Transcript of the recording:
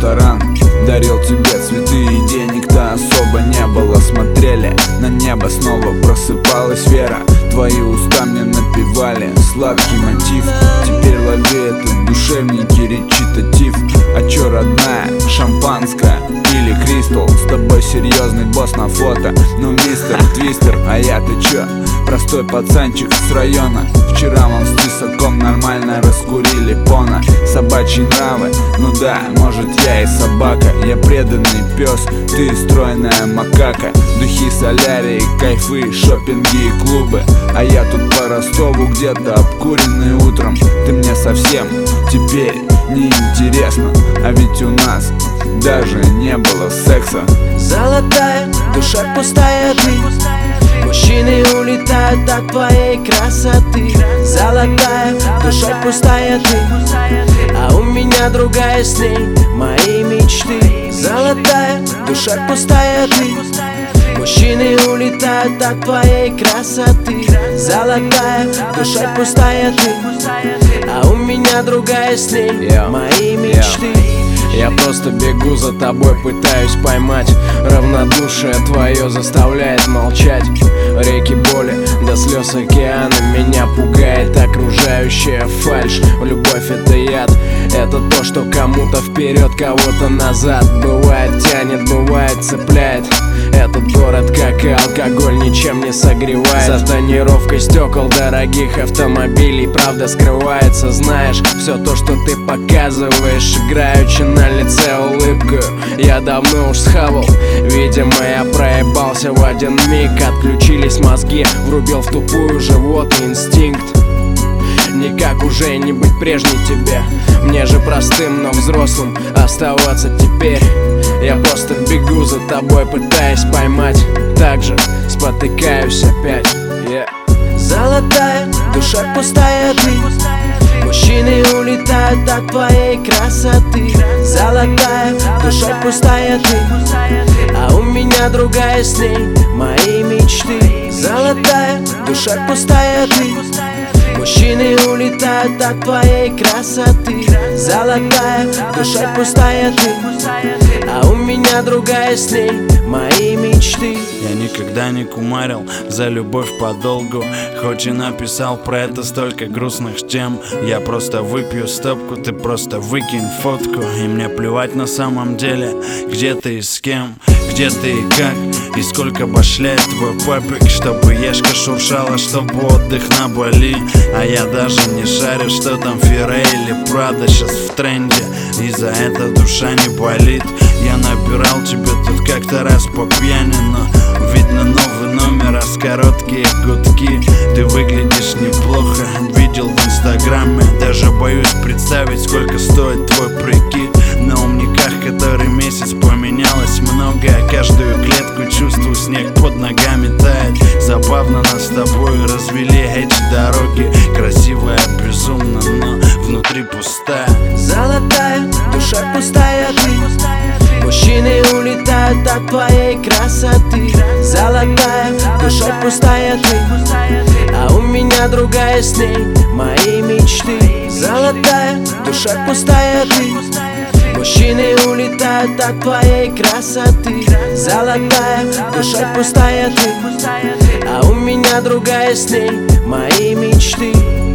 ресторан, дарил тебе цветы и денег-то особо не было. Смотрели на небо, снова просыпалась вера. Твои уста мне напевали сладкий мотив. Теперь лови этот душевненький речитатив. А чё, родная, шампанское или кристалл? С тобой серьезный босс на фото, ну мистер Твистер. А я-то чё, простой пацанчик с района. Вчера вон с тесаком нормально раскурили пона. Собачьи нравы, ну да, может я и собака. Я преданный пес, ты стройная макака. Духи, солярии, кайфы, шопинги и клубы. А я тут по Ростову где-то обкуренный утром. Ты мне совсем теперь не интересно, а ведь у нас даже не было секса. Золотая, душа пустая ты. Мужчины улетают от твоей красоты. Золотая, душа пустая ты. А у меня другая с ней, мои мечты. Золотая, душа пустая ты. Мужчины улетают от твоей красоты. Золотая, душа пустая ты. А у меня другая с ней, мои мечты. Я просто бегу за тобой, пытаюсь поймать. Равнодушие твое заставляет молчать. Реки боли до слез океана. Меня пугает окружающая фальшь. Любовь — это яд, это то, что кому-то вперед, кого-то назад. Бывает тянет, бывает цепляет. Этот город, как и алкоголь, ничем не согревает. За тонировкой стекол дорогих автомобилей правда скрывается. Знаешь, все то, что ты показываешь, играючи на лице улыбку, я давно уж схавал. Видимо, я проебался в один миг. Отключились мозги, врубил в тупую животный инстинкт. Никак уже не быть прежней тебе. Мне же простым, но взрослым оставаться теперь. Я просто бегу за тобой, пытаясь поймать. Также спотыкаюсь опять. Золотая, душа пустая ты. Мужчины улетают от твоей красоты. Золотая, душа пустая ты. А у меня другая с ней, мои мечты. Золотая, душа пустая ты. Мужчины улетают от твоей красоты. Золотая, душа пустая ты. А у меня другая с ней, мои мечты. Я никогда не кумарил за любовь подолгу. Хоть и написал про это столько грустных тем. Я просто выпью стопку, ты просто выкинь фотку. И мне плевать на самом деле, где ты и с кем, где ты и как, и сколько башляет твой папик. Чтобы ешка шуршала, чтобы отдых на Бали. А я даже не шарю, что там Ферре или Прада сейчас в тренде. И за это душа не болит. Я набирал тебя тут как-то раз по пьяни, но видно новый номер, а с короткие гудки. Ты выглядишь неплохо, видел в инстаграме. Даже боюсь представить, сколько стоит твой прикид. На умниках который месяц поменялось многое. Каждую клетку чувствую, снег под ногами тает. Забавно нас с тобой развели эти дороги. Красивая, безумно, но внутри пустая. Золотая, душа пустая ты. Мужчины улетают от твоей красоты. Золотая, душа пустая ты. А у меня другая с ней, мои мечты. Золотая, душа пустая ты. Мужчины улетают от твоей красоты. Золотая, душа пустая ты. А у меня другая с ней, мои мечты.